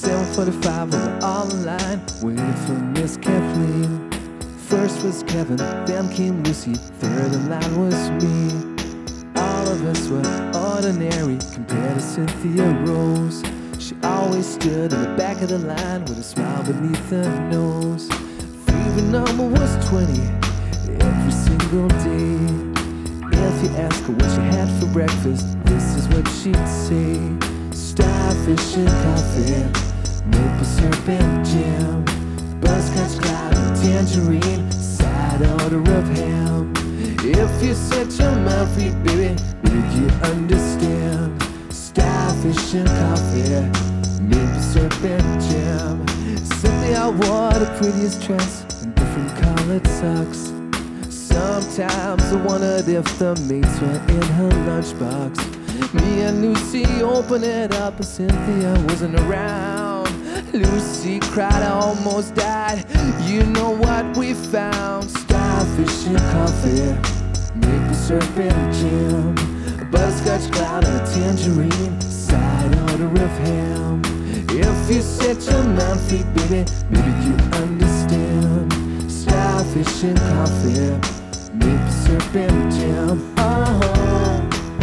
7:45, we were all in line, waiting for Miss Kathleen. First was Kevin, then came Lucy, third in line was me. All of us were ordinary compared to Cynthia Rose. She always stood in the back of the line with a smile beneath her nose. Favorite number was 20 every single day. If you ask her what she had for breakfast, this is what she'd say: starfish and coffee, maple syrup and jam, butterscotch cloud and tangerine, side order of ham. If you set your mind free, baby, did you understand? Starfish and coffee, maple syrup and jam. Cynthia wore the prettiest dress and different colored socks. Sometimes I wondered if the mates were in her lunchbox. Me and Lucy opened it up, but Cynthia wasn't around. Lucy cried, I almost died. You know what we found? Starfish and coffee, maple syrup and jam, butterscotch cloud and a tangerine, side order of ham. If you set your mind free, baby, maybe you understand. Starfish and coffee, maple syrup and jam. Uh-huh.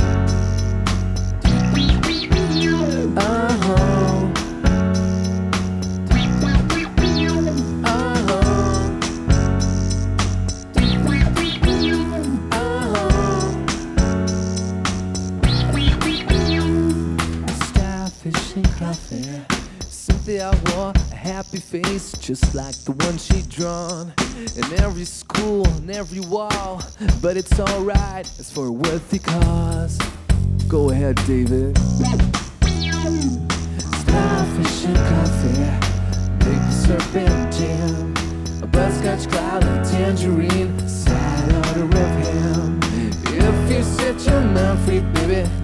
Coffee. Cynthia wore a happy face just like the one she'd drawn in every school and every wall. But it's alright, it's for a worthy cause. Go ahead, David. Starfish and coffee, maple syrup and jam, a butterscotch cloud and tangerine, side order of ham. If you set your mind free, baby,